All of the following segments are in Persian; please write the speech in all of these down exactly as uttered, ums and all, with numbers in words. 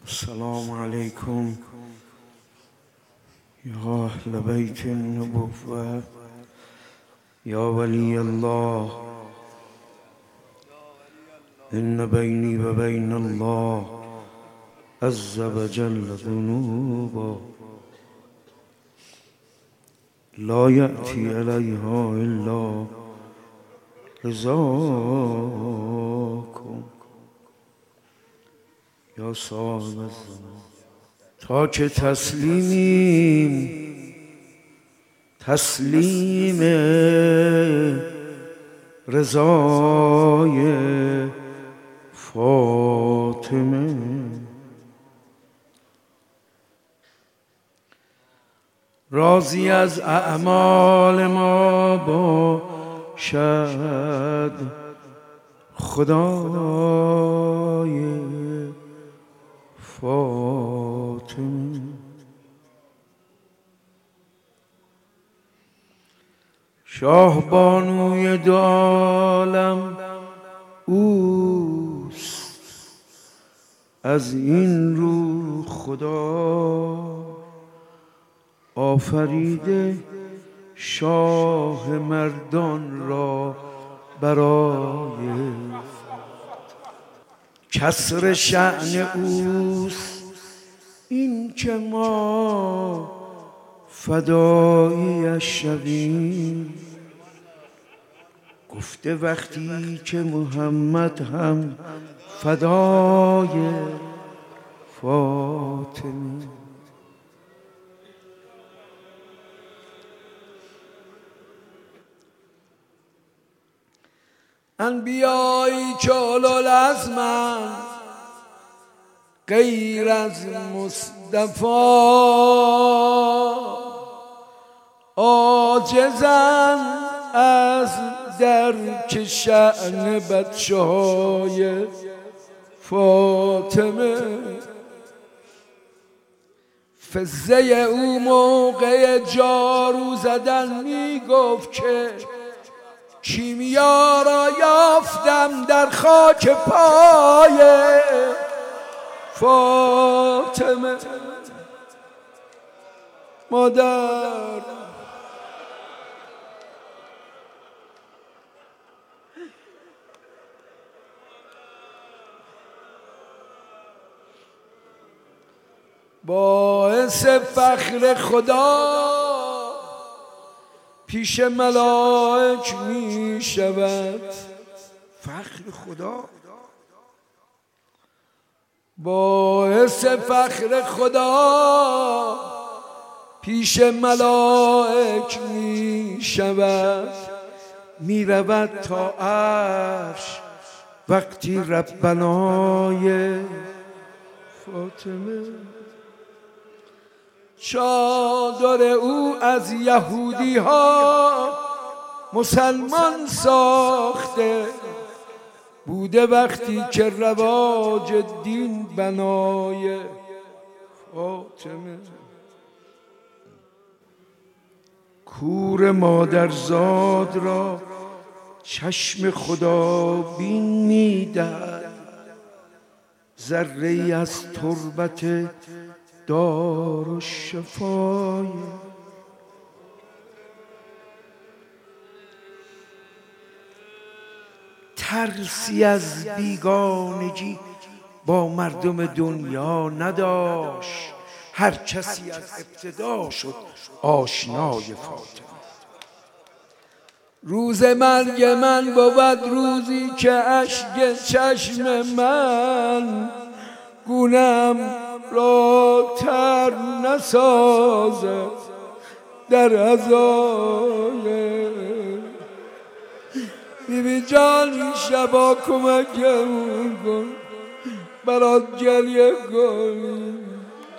السلام عليكم يا أهل بيت النبوة يا ولي الله. إن بيني وبين الله عز وجل ذنوبا لا يأتي عليها إلا رضاكم یا صاحب الزمان. تا که تسلیمیم تسلیم رضای فاطمه. راضی از اعمال ما باشد خدای فاطمه. شاه بانوی دو عالم اوست، از این رو خدا آفریده شاه مردان را برای کسر شأن اوست. این که ما فداییش شویم، گفته وقتی که محمد هم فدای فاطمه. انبیایی که اولوالعزم‌اند غیر از مصطفی عاجزند از درک شأن بچه های فاطمه. فزه او موقع جارو زدن می گفت که کیمیا را یافتم در خاک پای فاطمه. مادر باعث فخر خدا پیش ملائک می شود. فخر خدا باعث فخر خدا پیش ملائک می شود. می رود تا عرش وقتی ربنای فاطمه. چادر او از یهودی ها مسلمان ساخته بوده وقتی که رواج دین بنای فاطمه. کور مادرزاد را چشم خدا بین می‌دهد، ذره‌ای از تربت دارالشفای. ترسی از بیگانگی با مردم دنیا نداشت، هر کسی از ابتدا شد آشنای فاطمه. روز مرگ من بود روزی که اشک چشم من گونه‌ام را تر نسازد در عزای. بیبی جان این شبا کمکمون کن برات گریه کنیم.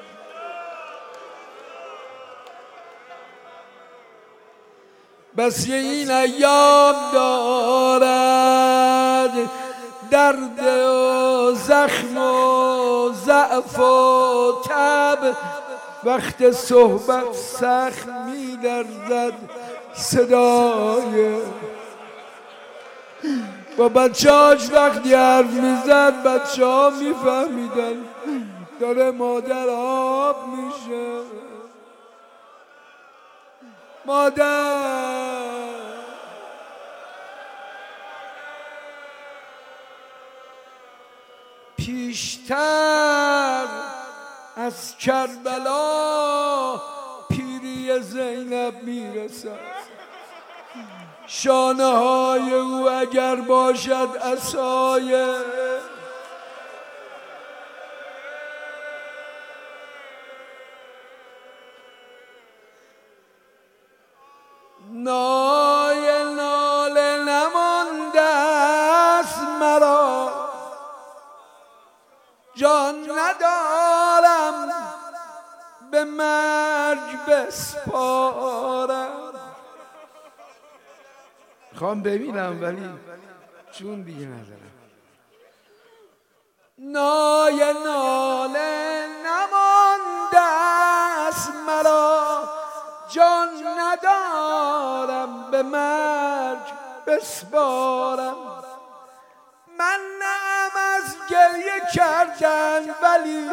بس این ایام دارد درد و زخم و ضعف و تب، وقت صحبت سخت می لرزد صدای. و بچه‌هاش وقتی حرف میزد بچه ها میفهمیدن داره مادر آب میشه. مادر پیشتر از کربلا پیری زینب میرسد. شانه های او اگر باشد عصای نای ناله نمانده است مرا، جان ندارم به مرگ بسپارم. خوام ببینم ولی چون دیگه ندارم. نای ناله نمانده است مرا، جان ندارم به مرگ بسپارم. من نعم از گریه کردن ولی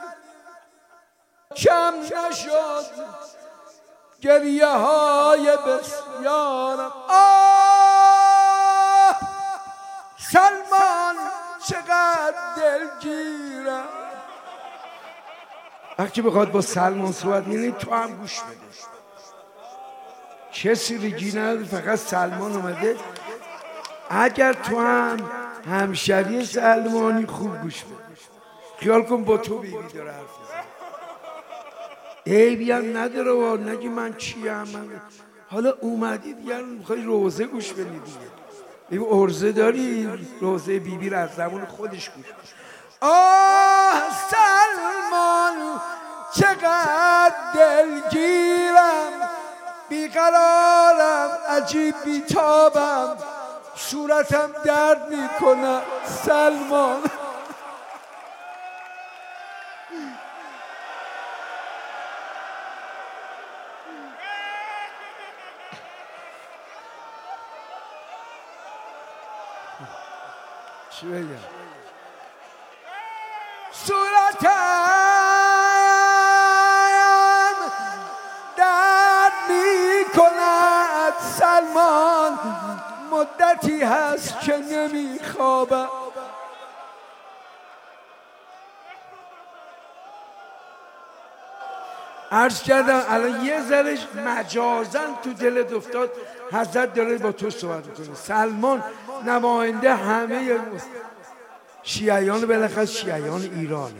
کم نشد گریه های بسیارم. آه سلمان چقدر دلگیرم. وقتی بخواد با سلمان صحبت می‌کنی تو هم گوش بده. کسی ریگی نداره، فقط سلمان اومده. اگر تو هم همشری سلمانی خوب گوش بده. خیال کن با تو بیبی داره حرف میزنه. عیبی هم نداره و نگی من چیم. من حالا اومدی دیگر میخوای روزه گوش بدی دیگه. ببین ارزه داری روزه بیبی رو از زمان خودش گوش بده. آه سلمان چقدر دلگیرم، بیقرارم عجیب بیتابم، صورتم درد میکنه سلمان. چی بگم؟ صورتم درد میکند سلمان، مدتی هست که نمیخوابم. عرض کردم الان یه ذره مجازن تو دلت افتاد، حضرت داره با تو صحبت میکنه. سلمان نماینده همه شیعیان، بالاخره شیعیان ایرانه.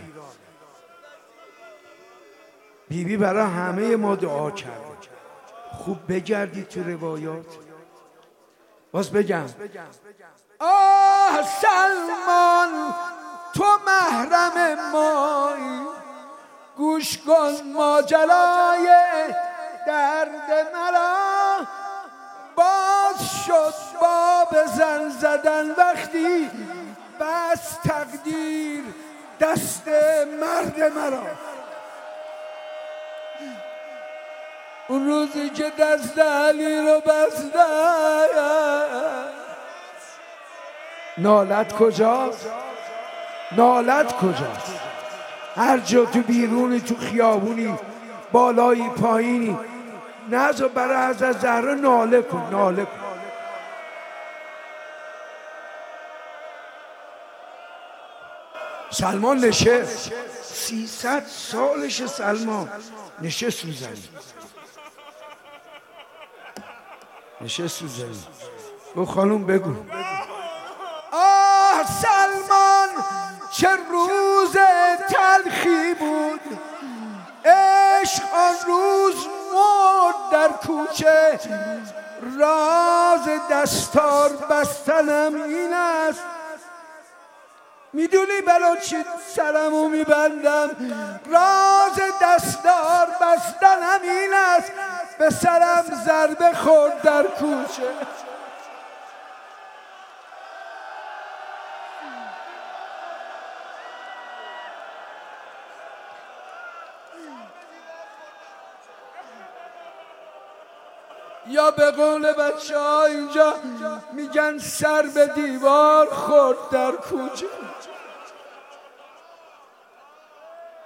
بیبی برای همه ما دعا کرده. خوب بگردید تو روایات. باز بگم آه سلمان تو محرم مایی، گوش کن ماجرای درد مرا. باز شد باب زن زدن وقتی بس تقدیر دست مرد مرا. اون روزی که دست علی رو بستن، نالت کجاست؟ نالت کجاست؟ هر جا تو بیرونی، تو خیابونی، بالایی پایینی، نذار برای حضرت زهرا ناله کن، ناله کن. سلمان نشست، سیصد سالش سلمان نشست رو زمین، نشست رو زمین. گفت خانوم بگو. آه سلمان چه روز تلخی بود، عشق آن روز مرد در کوچه. راز دستار بستنم این است، میدونی برای چی سرمو میبندم؟ راز دستار بستنم این است، به سرم ضربه خورد در کوچه. یا به قول بچه ها اینجا میگن سر به دیوار خورد در کوچه.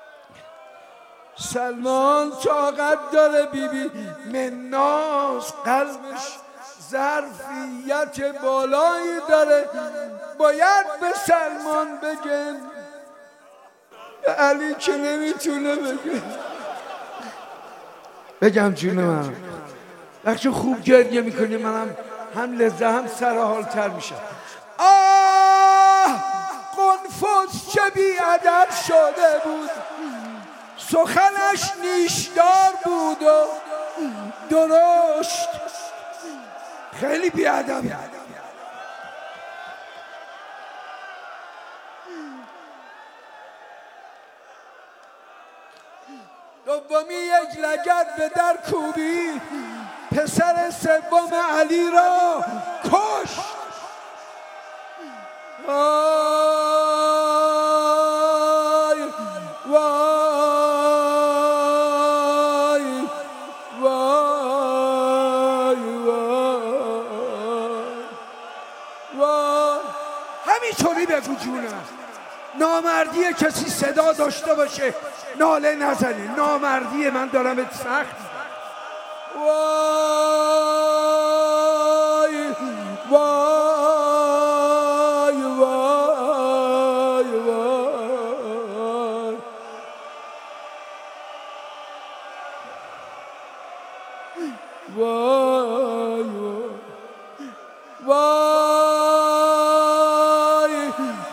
سلمان طاقت داره بیبی مناس قلبش ظرفیت بالایی داره، باید به سلمان بگه، به علی که نمیتونه بگه. بگم جون من وقتی خوب گریه میکنی منم هم لذت هم سرحالتر میشم. آه قنفذ چه بی‌ادب شده بود، سخنش نیشدار بود و درشت، خیلی بی‌ادب. دومی یک لگد به در کوبی، پسر سوم علی را کشت. وای وای وای وای وای. همینطوری بگو جونم. نامردی کسی صدا داشته باشه ناله نزنی، نامردی من دارم ات سخت. وای وای وای وای وای وای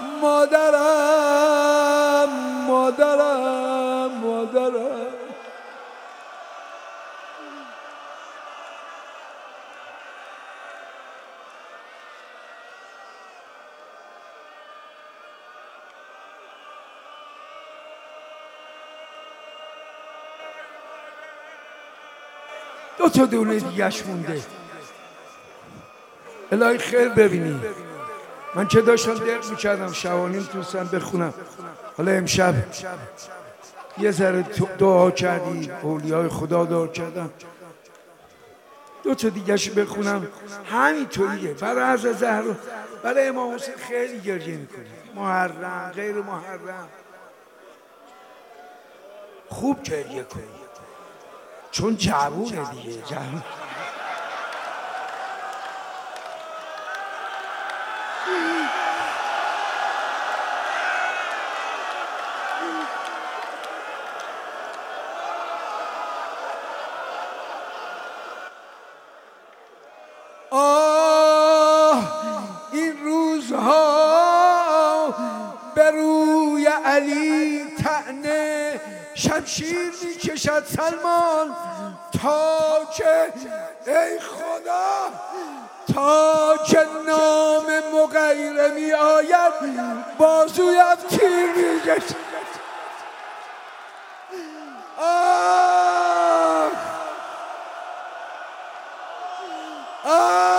مادرم مادرم مادرم. دو تا دونه دیگه‌ش مونده. الهی خیر ببینی. من که داشتم درد میکردم شبانیم توستم بخونم، حالا امشب یه ذره دعا کردی، اولیای خدا دعا کردم، دو تا دیگه‌ش بخونم. همینطوریه برای حضرت زهرا، برای امام حسین خیلی گریه میکنی. محرم غیر محرم خوب گریه کنی چون جوونه دیگه. جوون آه این روزها به روی علی طعنه شمشیر میکشد سلمان، تا که ای خدا تا که نام مغیره می آید بازویم تیر میکشد. آه آه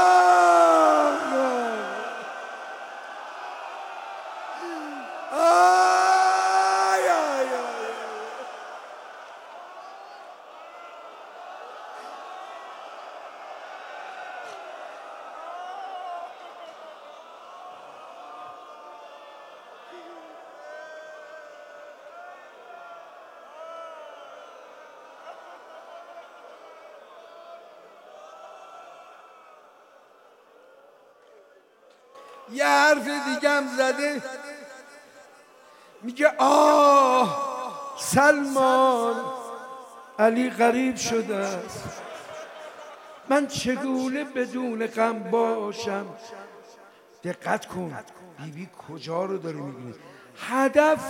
یه حرف دیگم زده، میگه آه سلمان علی غریب شده است، من چگونه بدون غم باشم. دقت کن بیبی کجا رو داره میبینی. هدف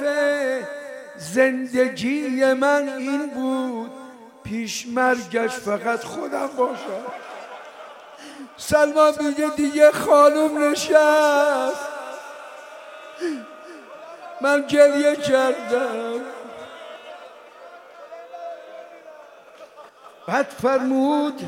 زندگی من این بود پیش مرگش فقط خودم باشم. سلمان میگه دیگه خانوم نشست، من گریه کردم. بعد فرمود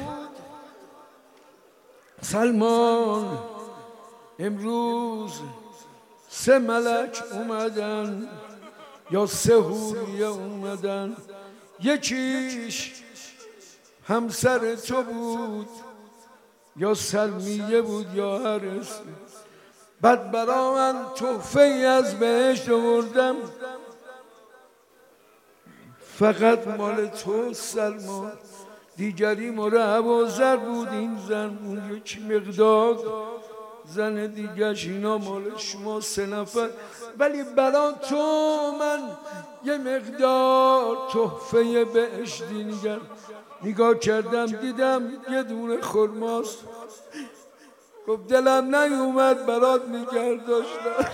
سلمان امروز سه ملک اومدن یا سه حوریه اومدن، یکیش همسر تو بود یا سلمیه بود یا حارس. بعد برا من تحفه از بهشت آوردم، فقط مال تو سلمان، دیگری مال ابوذر بود. این زن اون یکی مقداد، زن دیگرش، اینا مال شما سه نفر، ولی برا تو من یه مقدار تحفه بهشتی نگر نگاه کردم دیدم یه دونه خرماست. گفت دلم نیومد برات نگر داشتم.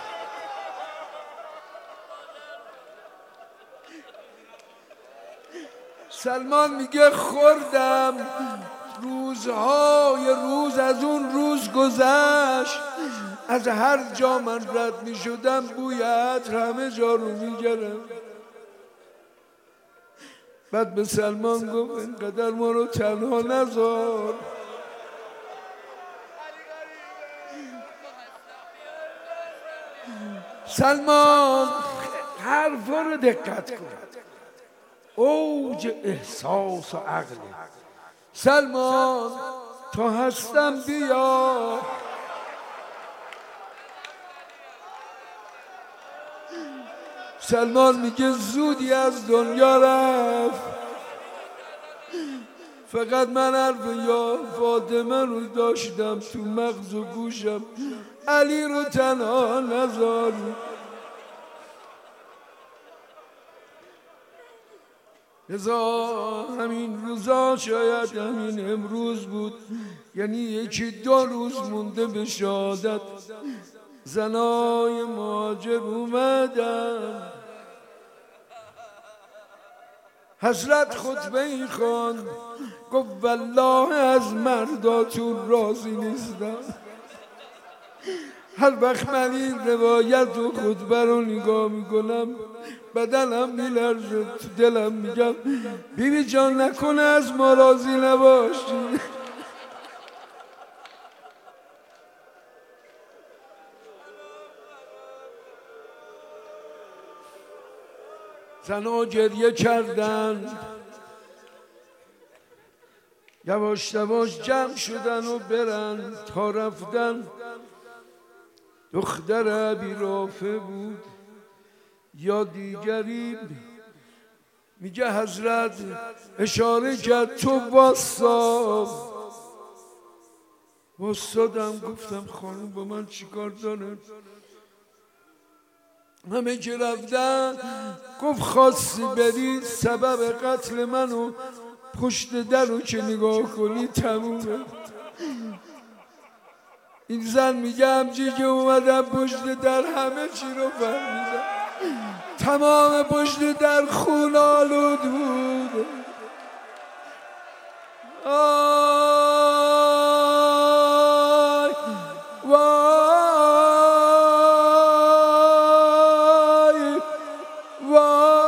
سلمان میگه خوردم، روزهای روز از اون روز گذشت، از هر جا من رد می شدم بوی عطر همه جا رو می گرم. بعد به سلمان گفت اینقدر ما رو تنها نذار، سلمان حرفا رو دقت کن، اوج احساس و عقل. سلمان تا هستم بیا، سلمان میگه زودی از دنیا رفت، فقط من حرف یا فاطمه رو داشتم تو مغز و گوشم، علی رو تنها نذار. لذا همین روزا شاید همین امروز بود، یعنی یکی دو روز مونده به شهادت، زنای مهاجر اومدن، حضرت خطبه ای خواند، گفت والله از مرداتون راضی نیستم. هر وقت من این روایت و خطبه رو نگاه میکنم بدنم میلرزه، تو دلم میگم بیبی جان نکنه از ما راضی نباشی. زنها گریه کردن، یواش یواش جمع شدن و برن تا رفتن. دختر ابی رافع بود یا دیگری، میگه حضرت اشاره کرد تو واسا. واسادم، گفتم خانم با من چیکار داره؟ همه که رفتن گفت خواستی بری سبب قتل منو پشت در رو که نگاه کنی تمومه. این زن میگه همچی که اومدم پشت در همه چی رو فهمیدم، تمام پشت در خون آلود بود. آی وای وای